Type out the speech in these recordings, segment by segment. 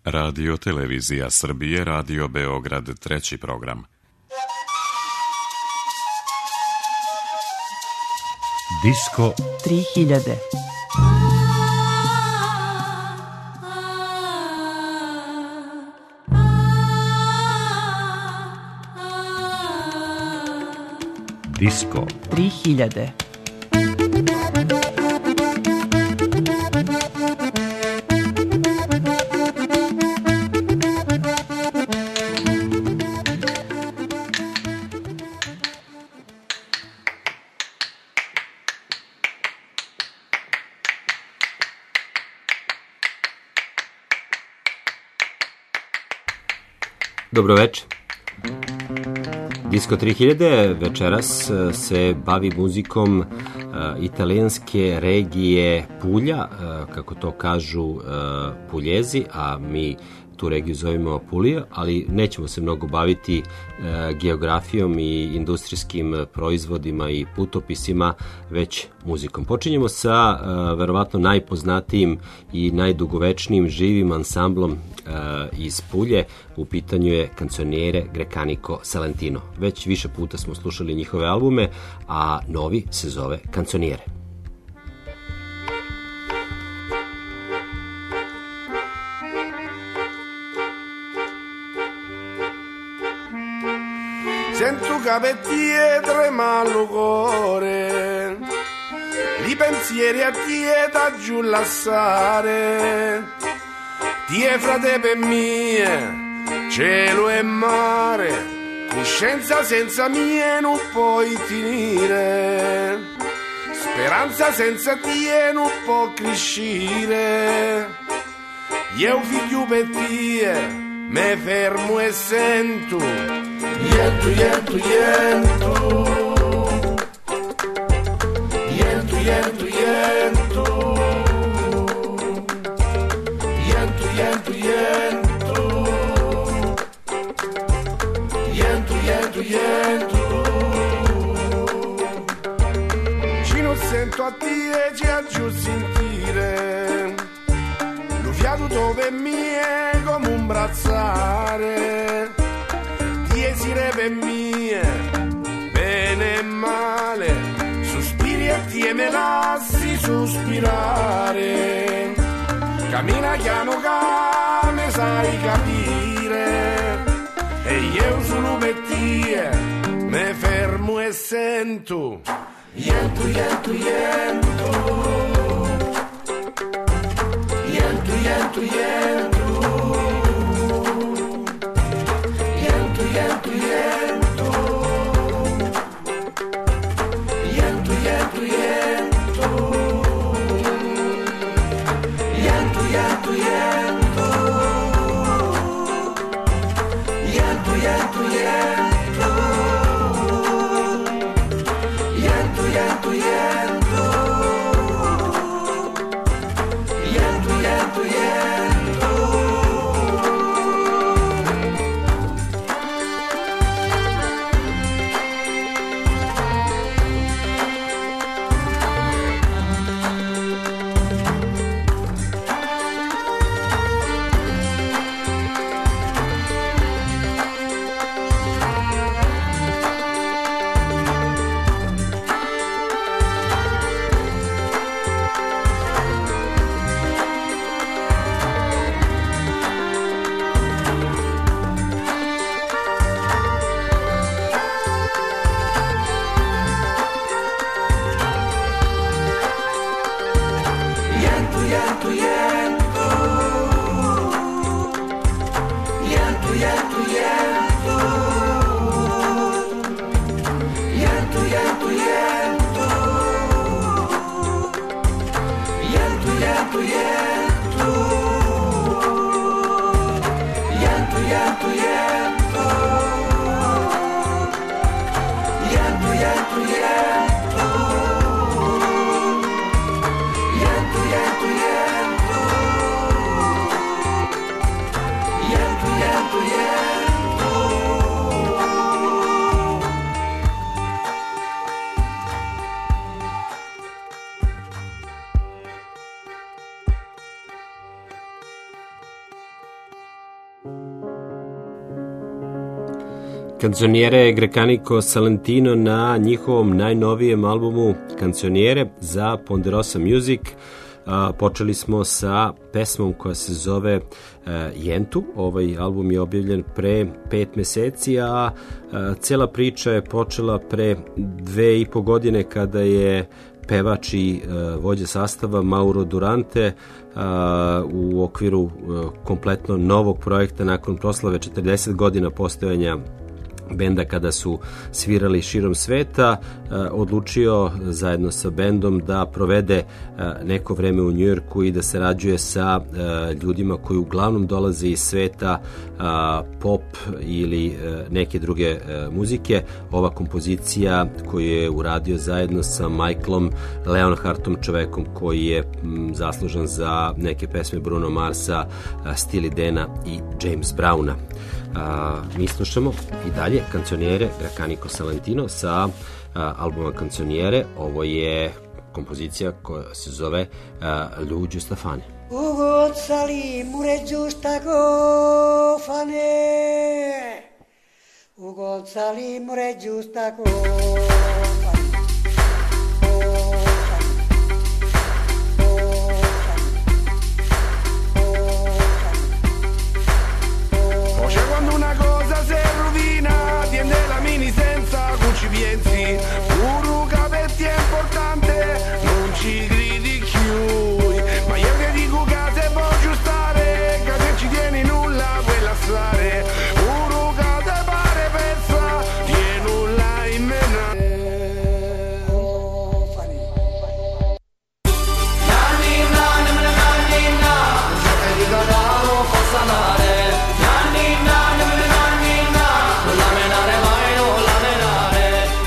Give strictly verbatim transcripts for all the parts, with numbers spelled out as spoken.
Radio Televizija Srbije, Radio Beograd, treći program. Disko tri hiljade. Disko tri hiljade. Dobro večer. Disko tri hiljade večeras se bavi muzikom uh, italijanske regije Pulja, uh, kako to kažu uh, Puljezi, a mi tu regiju zovemo Pulija, ali nećemo se mnogo baviti uh, geografijom i industrijskim proizvodima i putopisima, već muzikom. Počinjemo sa uh, verovatno najpoznatijim i najdugovečnijim živim ansamblom uh, iz Pulje. U pitanju je Canzoniere Grecanico Salentino. Već više puta smo slušali njihove albume, a novi se zove Canzoniere. Sento cavettie tremalo cuore, li pensieri a tie da giù lassare, tie frate per mie, cielo e mare, coscienza senza mie non puoi finire, speranza senza tie non può crescere, io figlio per tie, me fermo e sento, Yento, yento, yento Yento, yento, yento Yento, yento, yento Yento, yento, yento Ci non sento a dire, ci aggiù sentire lo fiato dove mi è come un brazzare per mie, bene e male, sospiri e ti me lasci sospirare, cammina piano che me sai capire, e io sono per te, me fermo e sento, yento, yento, yento, yento, yento, yento. Yento, yento, yento, yento, yento, yento, yento, yento, yento, yento, yento, yento, yento, yento, yento, yento, yento. Canzoniere Grecanico Salentino na njihovom najnovijem albumu Canzoniere za Ponderosa Music. A, počeli smo sa pesmom koja se zove a, Jentu. Ovaj album je objavljen pre pet meseci, a, a cela priča je počela pre dve i po godine kada je pevač i a, vođa sastava Mauro Durante a, u okviru a, kompletno novog projekta nakon proslave četrdeset godina postojanja benda kada su svirali širom sveta, odlučio zajedno sa bendom da provede neko vreme u Njujorku i da sarađuje sa ljudima koji uglavnom dolaze iz sveta pop ili neke druge muzike. Ova kompozicija koju je uradio zajedno sa Michaelom Leonhardtom, čovekom koji je zaslužan za neke pesme Bruno Marsa, Steely Dana i James Browna. A, mi slušamo i dalje Canzoniere Grecanico Salentino sa a, albuma Canzoniere. Ovo je kompozicija koja se zove a, Lou Giustafane. Ugo sali mure Giustafane, Ugo sali mure Giustafane. Puro capetti è importante, non ci gridi più. Ma io che dico che se voglio stare, che se ci tieni nulla vuoi lasciare. Puro che te pare persa, tieni nulla in mena. Nanni nanni nanni na, se te dico da non posso andare. Nanni nanni nanni na, non la menare mai, non la menare.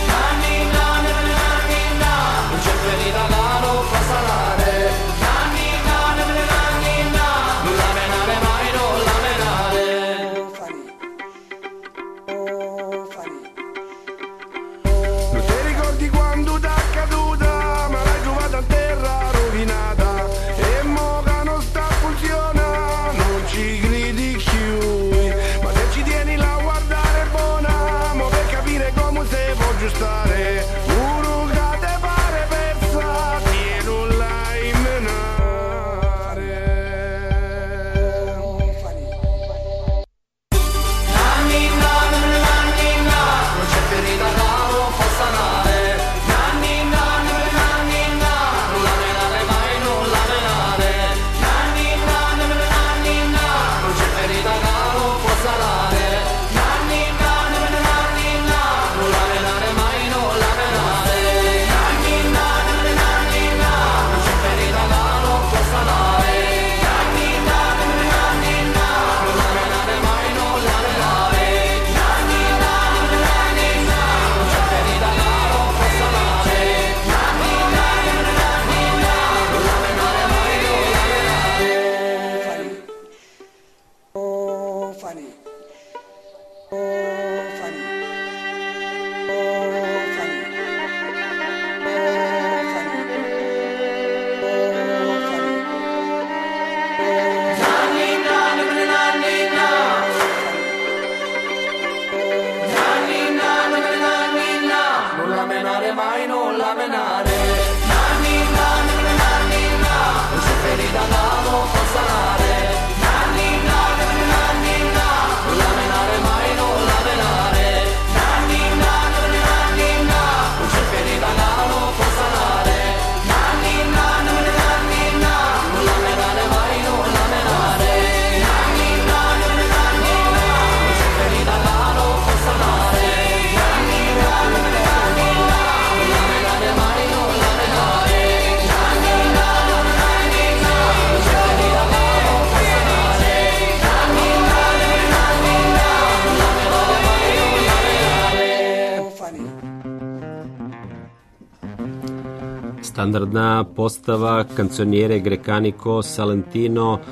Standardna postava Canzoniere Grecanico Salentino, uh,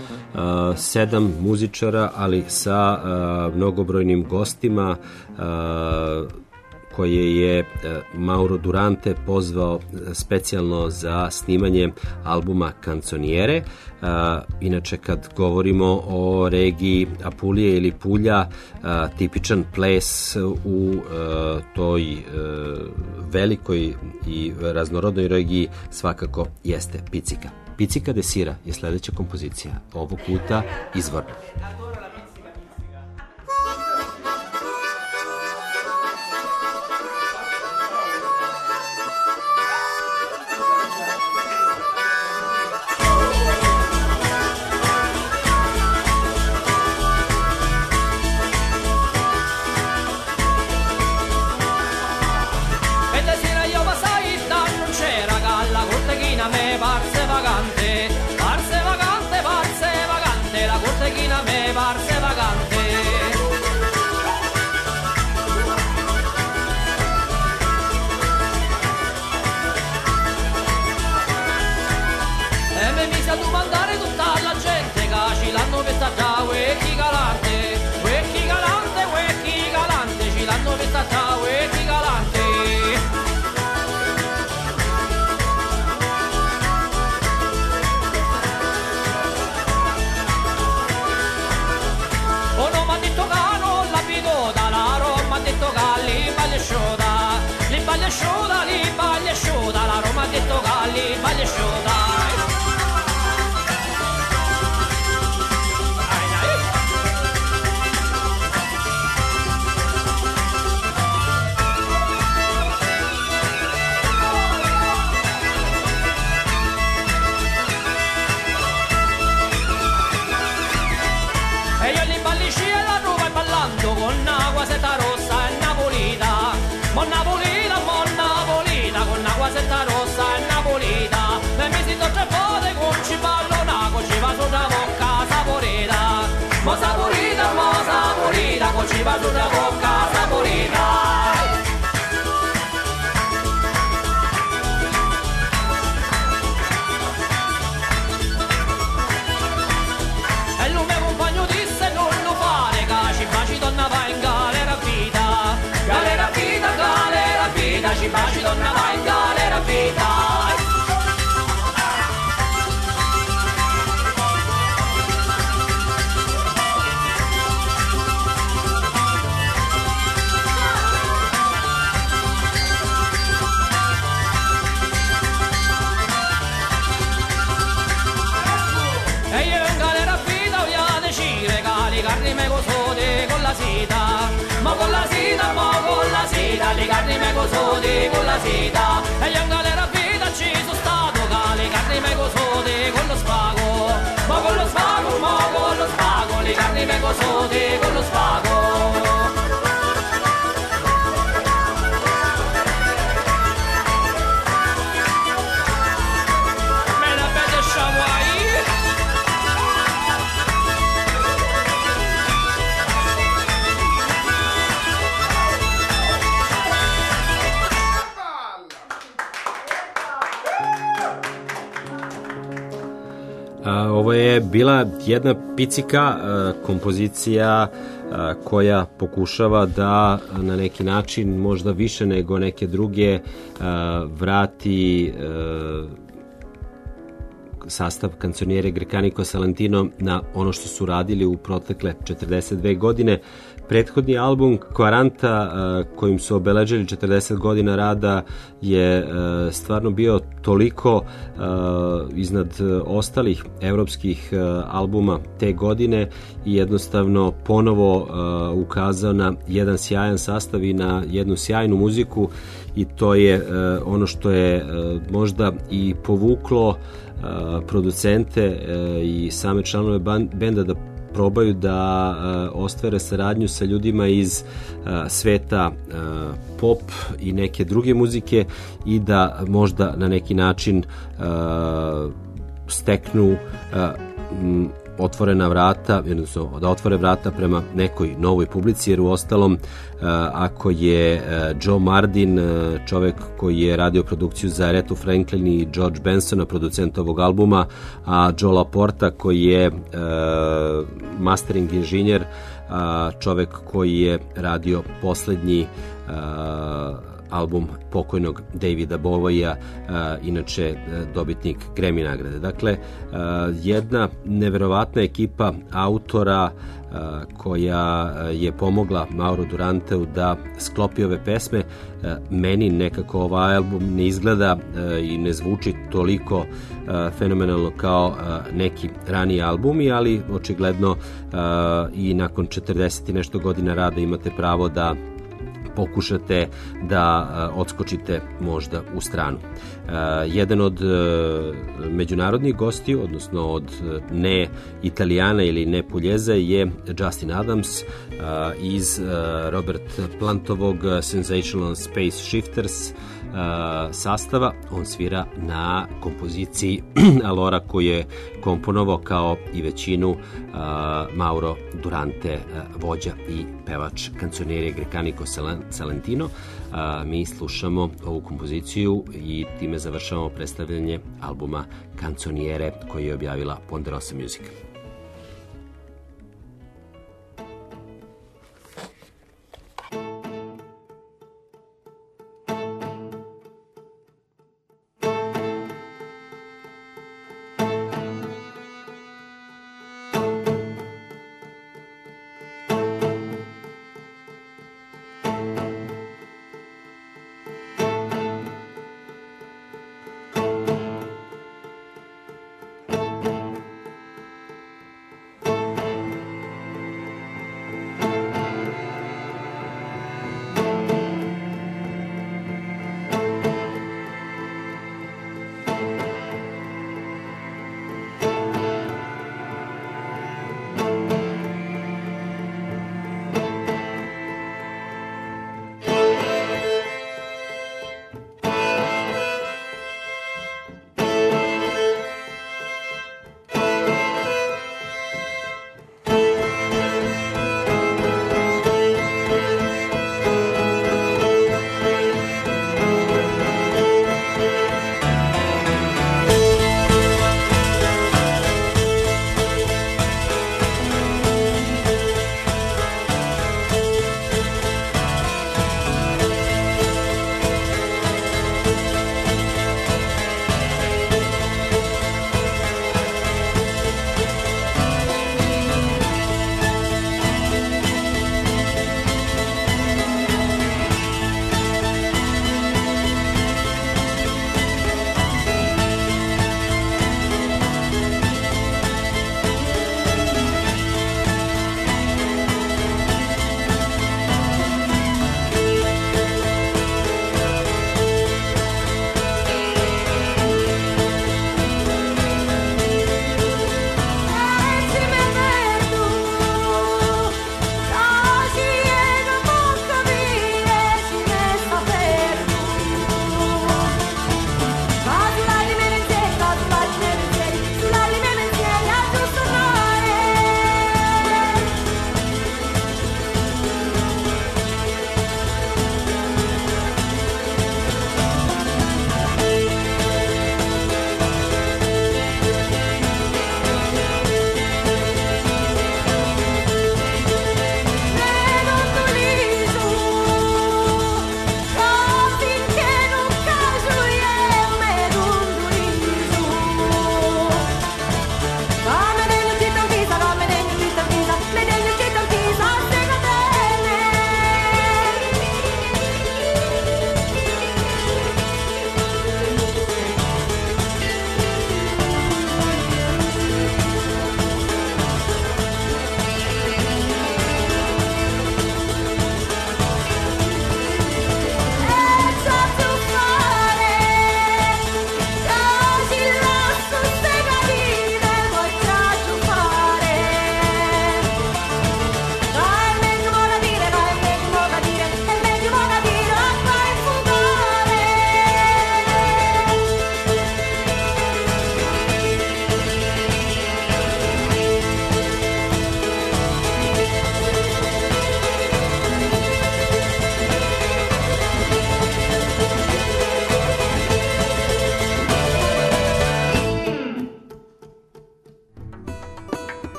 sedam muzičara, ali sa uh, mnogobrojnim gostima uh, koje je Mauro Durante pozvao specijalno za snimanje albuma Canzoniere. Inače, kad govorimo o regiji Apulije ili Pulja, tipičan ples u toj velikoj i raznorodnoj regiji svakako jeste picika. Picika de Sira je sledeća kompozicija, ovog puta izvorna. Asciuta, li baglia asciuta, la Roma ha detto Galli, baglia asciuta. E io li ballisci e la Roma è ballando con una guasetta rossa e napolita, ma napolita, ma napolita, con una guasetta rossa e napolita. E mi si torce fuori con ciballonaco, ci va sulla bocca saporita, ma saporita, ma saporita, con ci va sulla bocca saporita. Ci baci donna va in galera vita. E io in galera vita voglio decidere che carni me cosode con la seta, ma con la seta, ma con la seta, le carni me cosode con la seta. E io in galera vita ci sono stato, che le carni me cosode con lo spago, ma con lo spago, ma con lo spago, le carni me cosode con lo spago. Me la vede sciaguai. Ovo je bila jedna picika kompozicija koja pokušava da na neki način, možda više nego neke druge, vrati sastav Canzoniere Grecanico Salentino na ono što su radili u protekle četrdeset dve godine. Prethodni album Kvaranta, kojim su obeležili četrdeset godina rada, je stvarno bio toliko iznad ostalih evropskih albuma te godine i jednostavno ponovo ukazao na jedan sjajan sastav i na jednu sjajnu muziku, i to je ono što je možda i povuklo producente i same članove benda da probaju da uh, ostvare saradnju sa ljudima iz uh, sveta uh, pop i neke druge muzike i da možda na neki način uh, steknu uh, m, otvorena vrata, odnosno da otvore vrata prema nekoj novoj publici, jer u ostalom uh, ako je uh, Joe Mardin, uh, čovek koji je radio produkciju za Arethu Franklin i George Bensona, producent ovog albuma, a Joe Laporta koji je uh, mastering inženjer, uh, čovek koji je radio poslednji uh, album pokojnog Davida Bowieja, inače dobitnik Grammy nagrade. Dakle, jedna neverovatna ekipa autora koja je pomogla Mauro Duranteu da sklopi ove pesme. Meni nekako ovaj album ne izgleda i ne zvuči toliko fenomenalno kao neki raniji albumi, ali očigledno i nakon četrdeset i nešto godina rada imate pravo da pokušate da odskočite možda u stranu. Jedan od međunarodnih gostiju, odnosno od ne Italijana ili ne Puljeza, je Justin Adams iz Robert Plantovog Sensational Space Shifters sastava. On svira na kompoziciji Alora koju je komponovao kao i većinu Mauro Durante, vođa i pevač kancioneri Grecanico Salentino. Mi slušamo ovu kompoziciju i time završavamo predstavljanje albuma Canzoniere koji je objavila Ponderosa Music.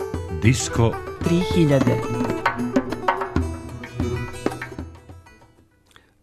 Disko tri hiljade.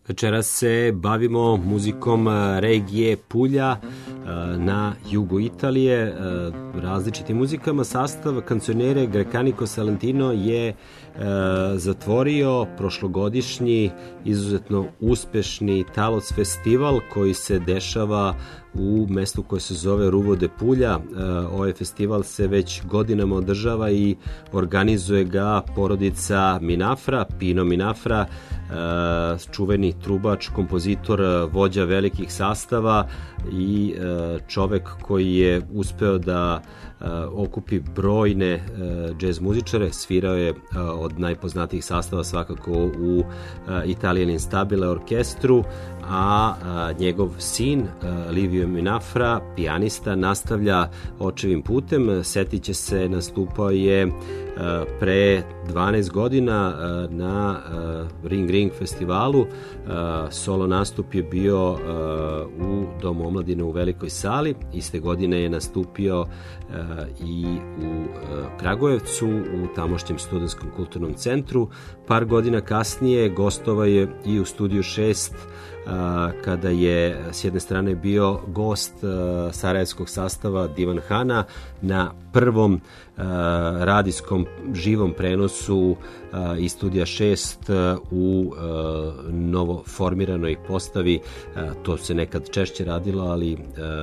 Večeras se bavimo muzikom regije Puglia na jugu Italije, različitim muzikama. Sastav Canzoniere Grecanico Salentino je zatvorio prošlogodišnji izuzetno uspešni Talos festival koji se dešava u mestu koje se zove Ruvo de Puglia. Ovaj festival se već godinama održava i organizuje ga porodica Minafra, Pino Minafra, čuveni trubač, kompozitor, vođa velikih sastava i čovek koji je uspeo da okupi brojne džez muzičare. Svirao je od najpoznatijih sastava svakako u Italian Instabile orkestru, a njegov sin Livio Minafra, pijanista, nastavlja očevim putem. Setit će se, nastupao je pre dvanaest godina na Ring Ring festivalu. Solo nastup je bio u Domu omladine u Velikoj sali. Iste godine je nastupio i u Kragujevcu u tamošnjem studentskom kulturnom centru. Par godina kasnije gostovao je i u Studiju šest kada je s jedne strane bio gost sarajevskog sastava Divan Hana na prvom radijskom živom prenosu iz Studija šest u novo formiranoj postavi. To se nekad češće radilo, ali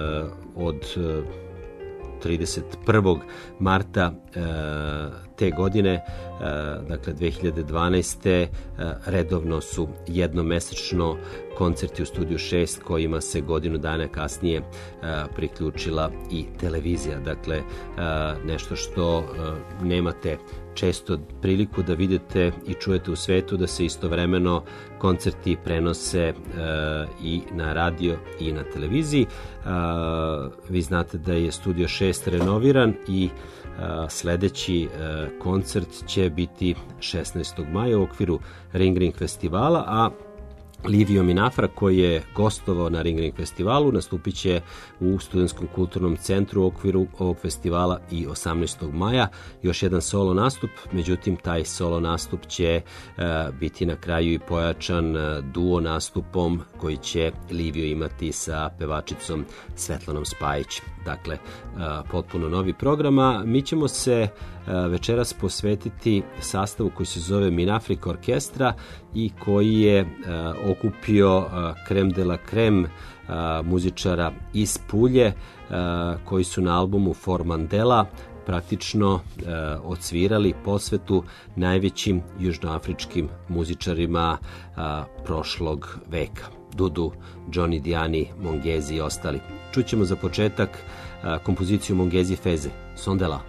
od trideset prvog marta te godine, dakle dve hiljade dvanaeste. redovno su jednomesečno koncerti u Studiju šest kojima se godinu dana kasnije priključila i televizija. Dakle, nešto što nemate često priliku da vidite i čujete u svetu, da se istovremeno koncerti prenose i na radio i na televiziji. Vi znate da je Studio šest renoviran i sledeći koncert će biti šesnaestog maja u okviru Ring Ring festivala, a Livio Minafra, koji je gostovao na Ring Ring festivalu, nastupit će u Studentskom kulturnom centru u okviru ovog festivala i osamnaestog maja. Još jedan solo nastup, međutim taj solo nastup će uh, biti na kraju i pojačan uh, duo nastupom koji će Livio imati sa pevačicom Svetlanom Spajić. Dakle, uh, potpuno novi programa. Mi ćemo se uh, večeras posvetiti sastavu koji se zove Minafrika orkestra i koji je uh, okupio uh, krem de la krem uh, muzičara iz Pulje uh, koji su na albumu For Mandela praktično uh, odsvirali posvetu najvećim južnoafričkim muzičarima uh, prošlog veka. Dudu, Johnny Diani, Mongezi i ostali. Čućemo za početak uh, kompoziciju Mongezi Feze, Sondela.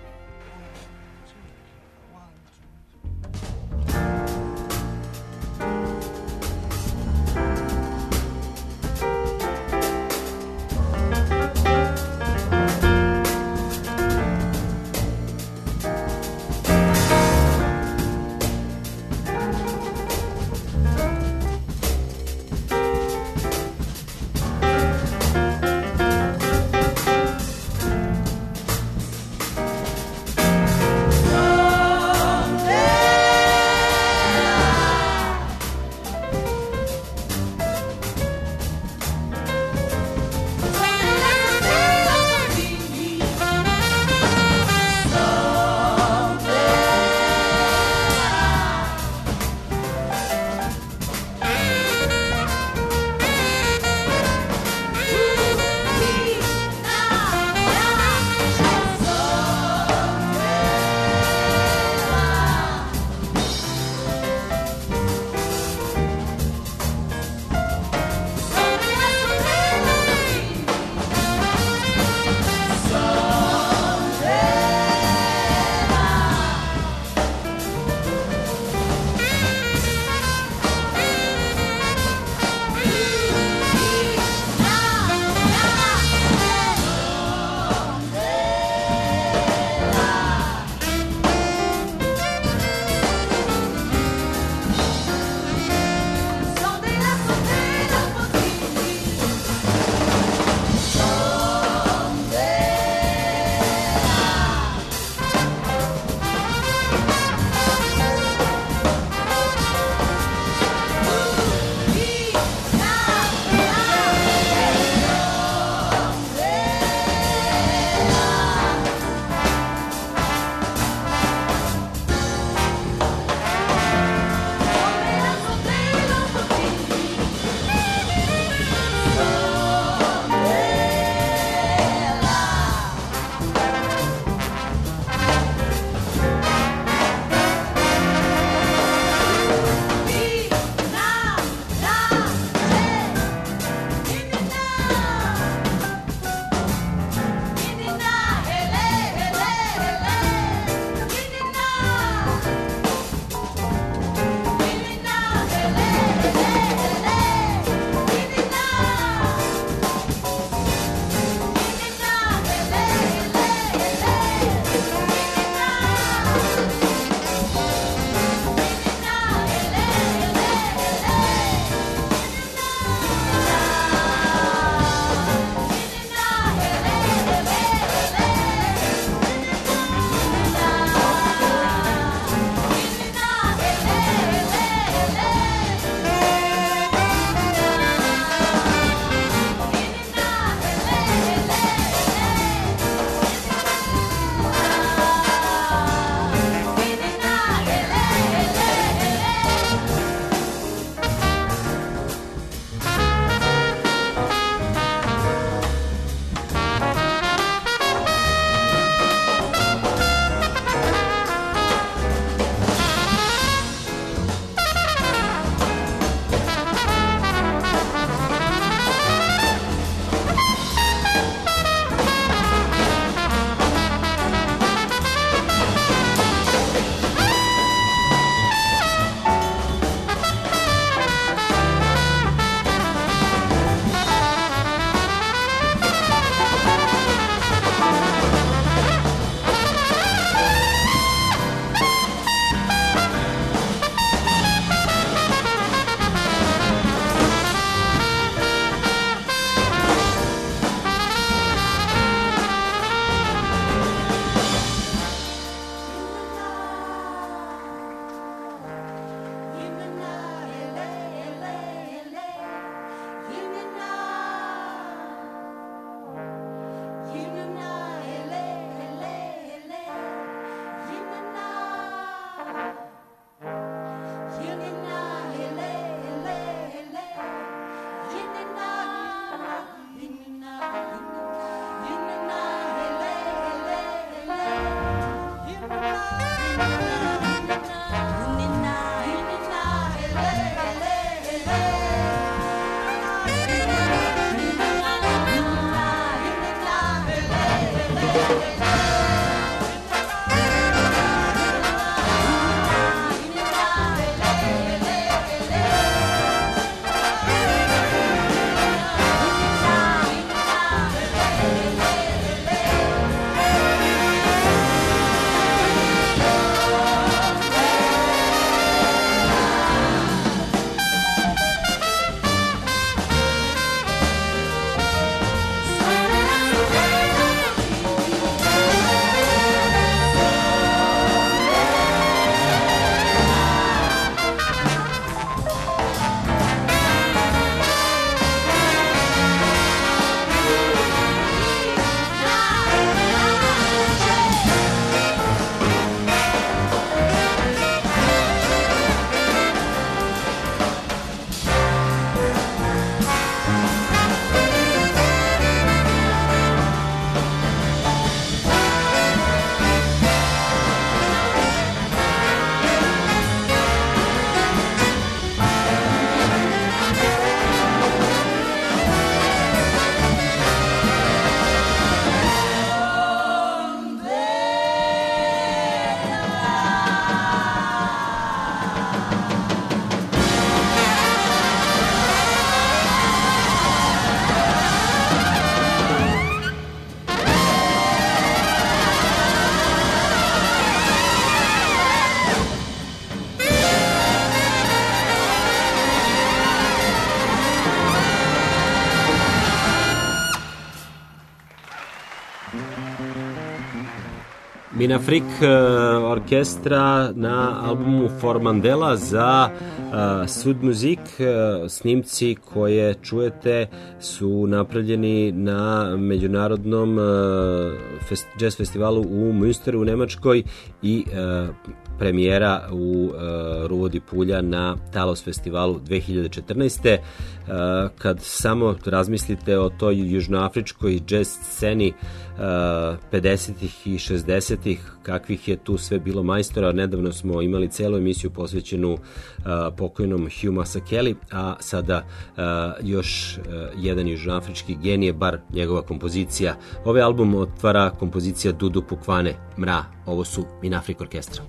Inafrik orkestra na albumu For Mandela za Sud Muzik. Snimci koje čujete su napravljeni na međunarodnom jazz festivalu u Münsteru u Nemačkoj i premijera u Ruvodi Pulja na Talos festivalu dve hiljade četrnaeste. Kad samo razmislite o toj južnoafričkoj jazz sceni pedesetih i šezdesetih, kakvih je tu sve bilo majstora. Nedavno smo imali celu emisiju posvećenu pokojnom Hugh Masekeli, a sada još jedan južnoafrički genije, bar njegova kompozicija. Ovaj album otvara kompozicija Dudu Pukvane, Mra. Ovo su Inafrik orkestra.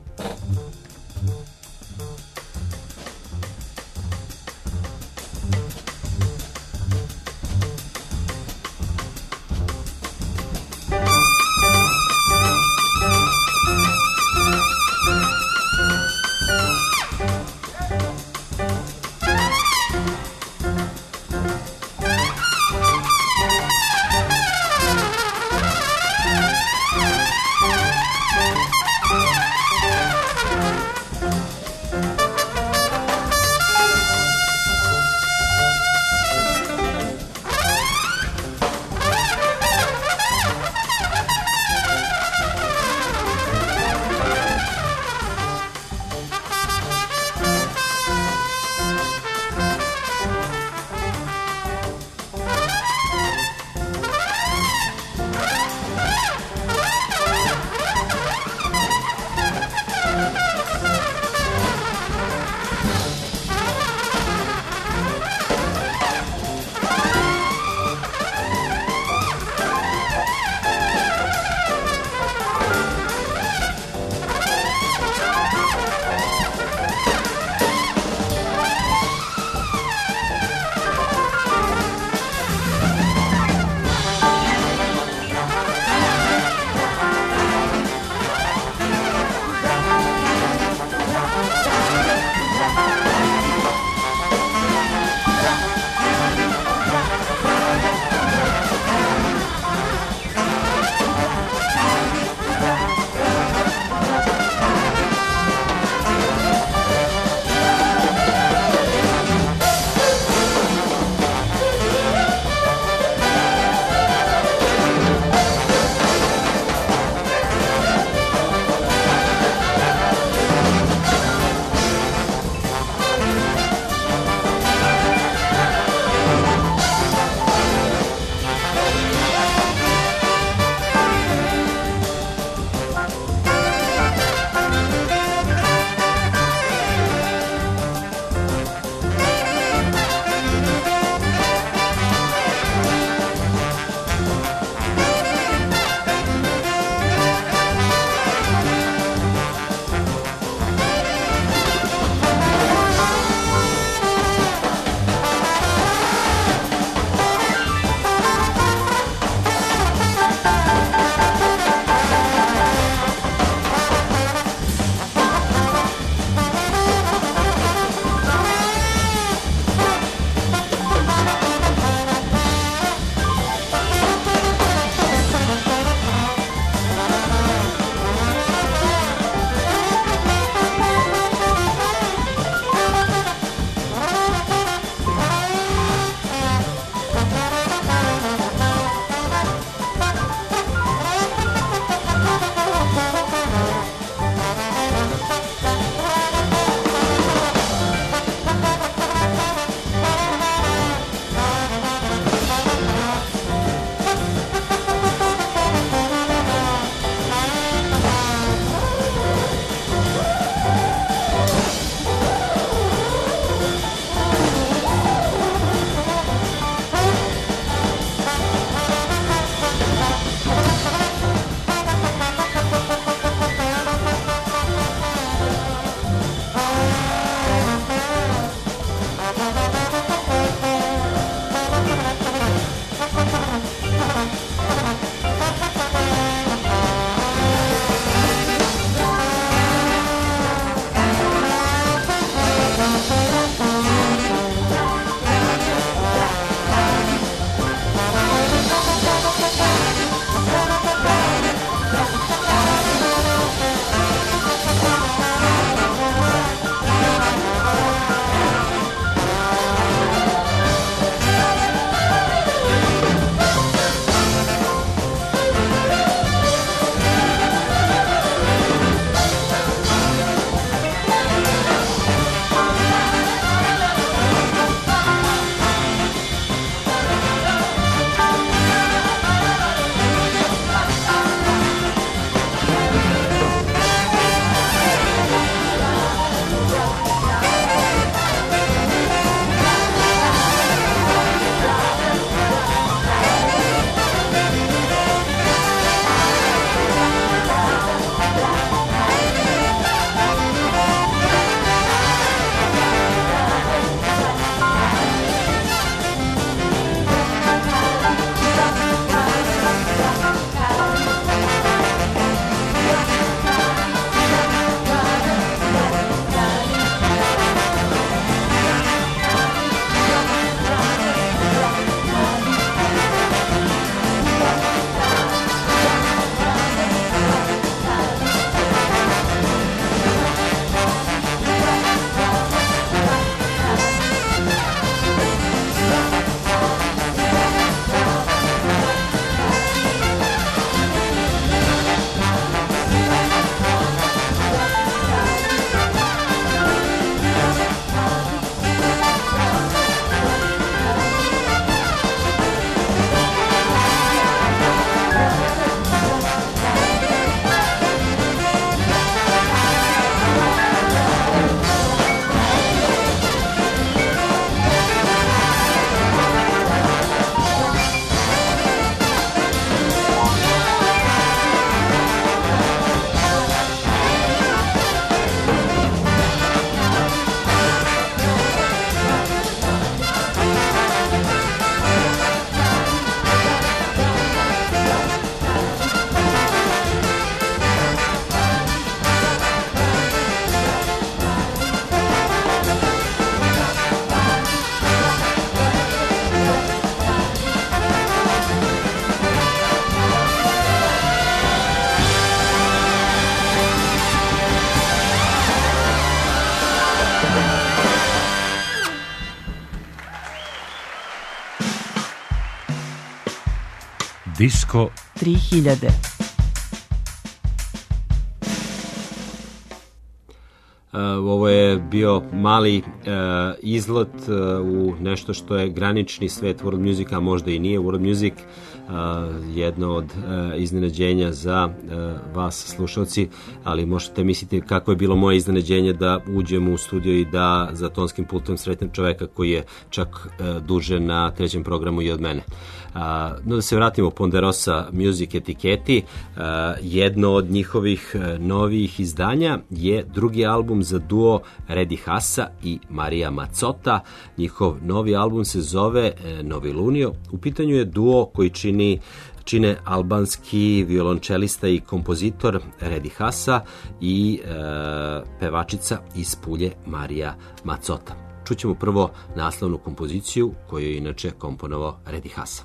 Yeah. Disko tri hiljade. Uh, ovo je bio mali uh, izlet uh, u nešto što je granični svet world musica, a možda i nije. World music uh, jedno od uh, iznenađenja za uh, vas slušalci, ali možete misliti kako je bilo moje iznenađenje da uđem u studio i da za tonskim pultom sretnem čoveka koji je čak uh, duže na trećem programu i od mene. Uh, no da se vratimo Ponderosa Music etiketi, uh, jedno od njihovih uh, novijih izdanja je drugi album za duo Redi Hasa i Marija Mazzota. Njihov novi album se zove e, Novi Lunio. U pitanju je duo koji čini čine albanski violončelista i kompozitor Redi Hasa i e, pevačica iz Pulje Marija Mazzota. Čućemo prvo naslovnu kompoziciju koju je inače komponovao Redi Hasa.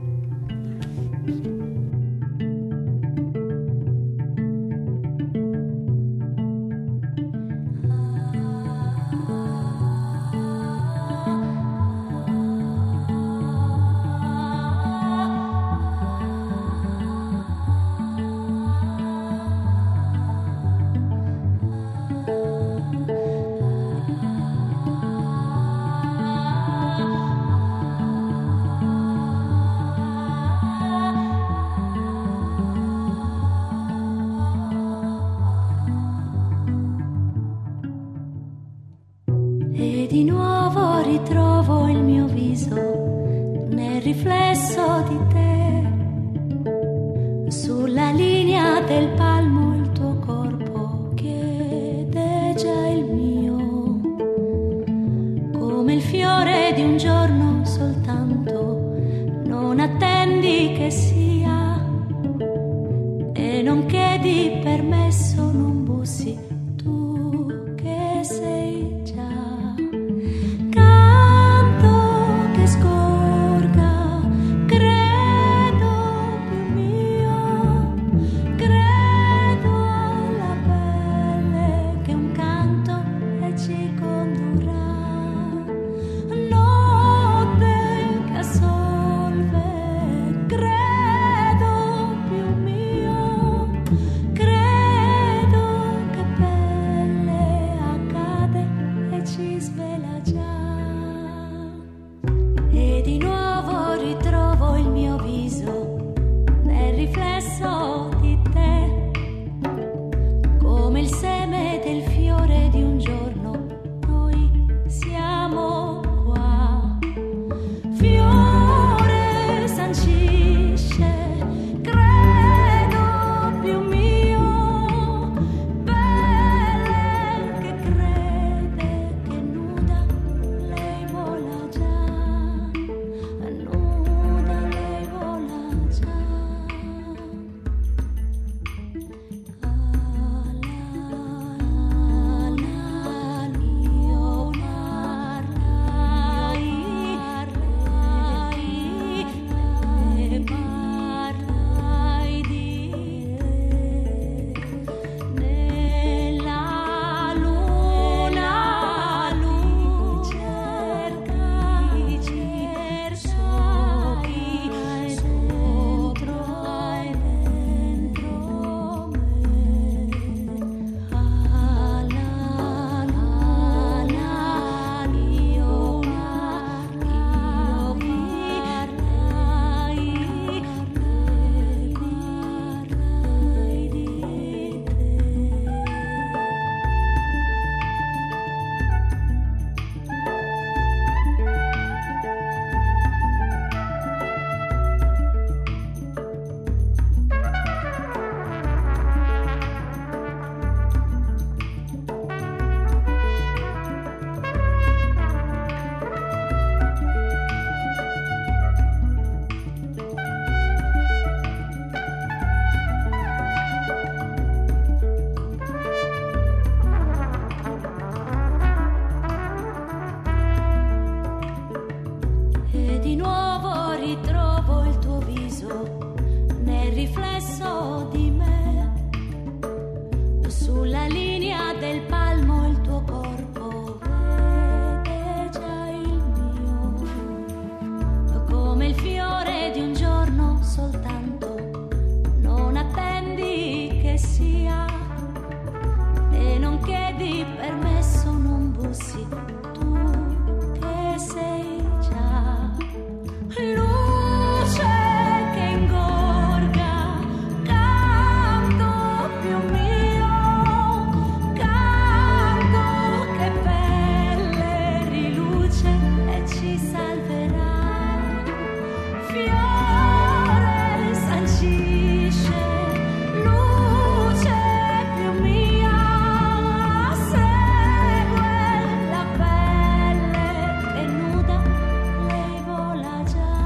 E di nuovo ritrovo il mio viso nel riflesso di te, sulla linea del palmo il tuo corpo che è già il mio, come il fiore di un giorno soltanto, non attendi che sia e non chiedi permesso, non bussi, tu che sei soltanto tu che sei già luce che ingorga, canto più mio, canto che pelle riluce e ci salverà. Fiore sancisce, luce più mia, segue la pelle che nuda lei vola già,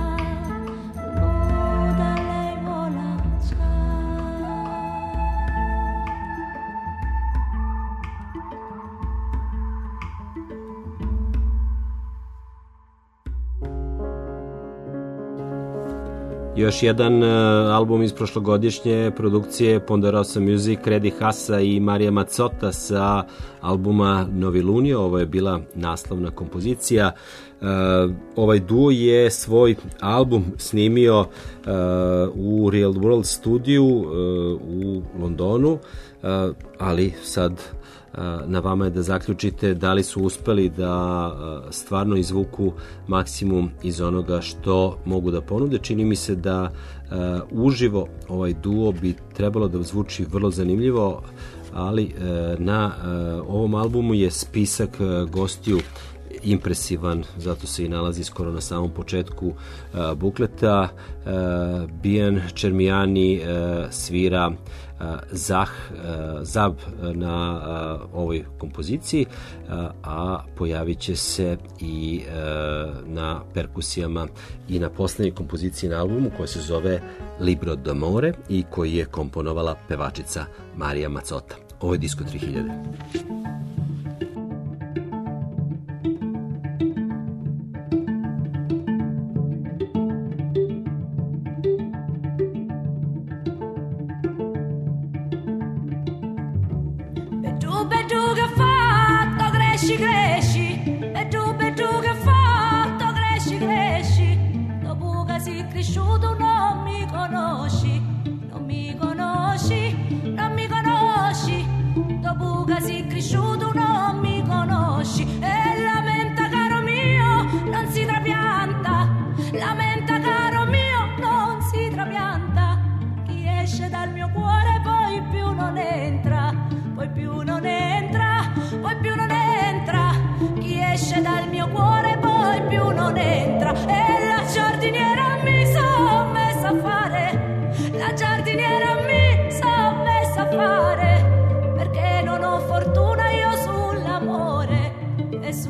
nuda lei vola già. Još jedan uh, album iz prošlogodišnje produkcije Ponderosa Music, Redi Hasa i Marija Mazzota sa albuma Novi Lunio. Ovo je bila naslovna kompozicija. Uh, ovaj duo je svoj album snimio uh, u Real World studiju uh, u Londonu, uh, ali sad na vama je da zaključite da li su uspeli da stvarno izvuku maksimum iz onoga što mogu da ponude. Čini mi se da uživo ovaj duo bi trebalo da zvuči vrlo zanimljivo, ali na ovom albumu je spisak gostiju impresivan, zato se i nalazi skoro na samom početku uh, bukleta. uh, Bijan Čermijani uh, svira uh, zah, uh, zab na uh, ovoj kompoziciji, uh, a pojavit će se i uh, na perkusijama i na poslednjoj kompoziciji na albumu koja se zove Libro d'amore i koji je komponovala pevačica Marija Mazzota. Ovo je Disko tri hiljade. Perché non ho fortuna io sull'amore e su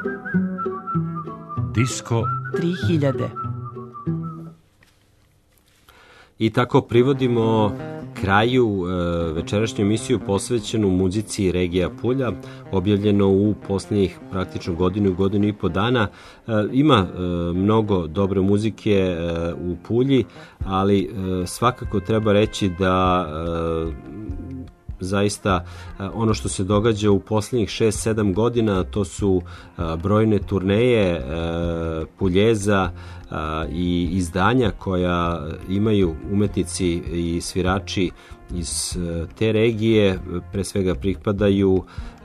Disko tri hiljade. I tako privodimo kraju e, večerašnju emisiju posvećenu muzici regija Pulja, objavljeno u posljednjih praktično godinu i godinu i po dana. E, ima e, mnogo dobre muzike e, u Pulji, ali e, svakako treba reći da e, zaista ono što se događa u posljednjih šest sedam godina, to su brojne turneje Puljeza i izdanja koja imaju umetnici i svirači iz te regije, pre svega pripadaju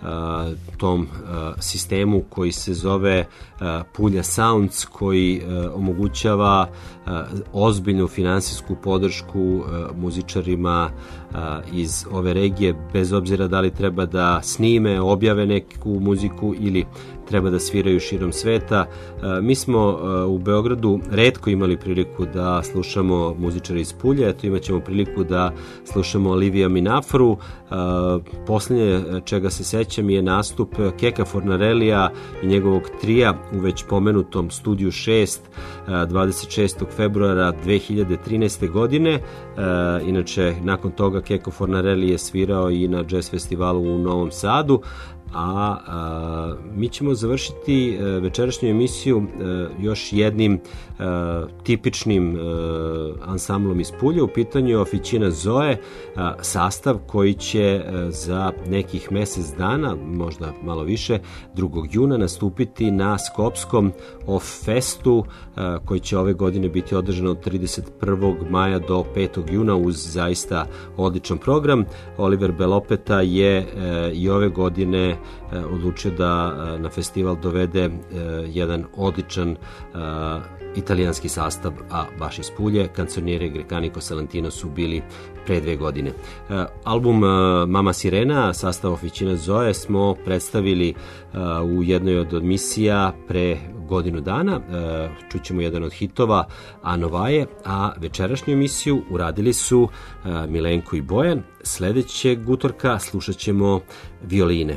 tom sistemu koji se zove Pulja Sounds, koji omogućava ozbiljnu finansijsku podršku muzičarima iz ove regije, bez obzira da li treba da snime, objave neku muziku ili treba da sviraju širom sveta. Mi smo u Beogradu retko imali priliku da slušamo muzičare iz Pulje, eto imat ćemo priliku da slušamo Olivija Minafru. Posljednje čega se sećam je nastup Keka Fornarelija i njegovog trija u već pomenutom Studiju šest dvadeset šestog februara dve hiljade trinaeste. godine. Inače, nakon toga Keko Fornarelli je svirao i na jazz festivalu u Novom Sadu. A, a mi ćemo završiti a, večerašnju emisiju a, još jednim a, tipičnim a, ansamblom iz Pulje. U pitanju je Oficina Zoe, a, sastav koji će a, za nekih mjesec dana, možda malo više, drugog juna nastupiti na Skopskom Off Festu, a, koji će ove godine biti održan od trideset prvog maja do petog juna uz zaista odličan program. Oliver Belopeta je a, i ove godine odlučio da na festival dovede jedan odličan italijanski sastav, a baš iz Pulje. Canzoniere Grecanico Salentino su bili pre dve godine. Album Mama Sirena, sastav Oficina Zoe, smo predstavili u jednoj od emisija pre godinu dana. Čućemo jedan od hitova A Novaje, a večerašnju emisiju uradili su Milenko i Bojan. Sljedećeg utorka slušat ćemo violine.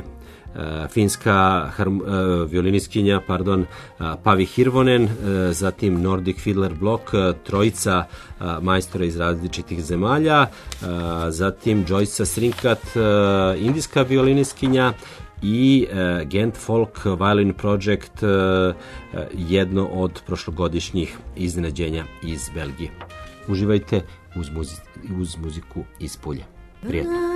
Finska harm, uh, violinistkinja, pardon, uh, Pavi Hirvonen, uh, zatim Nordic Fiddler Block, uh, trojica uh, majstora iz različitih zemalja, uh, zatim Joyce Srinkat, uh, indijska violinistkinja i uh, Gent Folk Violin Project, uh, uh, jedno od prošlogodišnjih iznenađenja iz Belgije. Uživajte uz, muzi- uz muziku iz Pulje. Prijatno.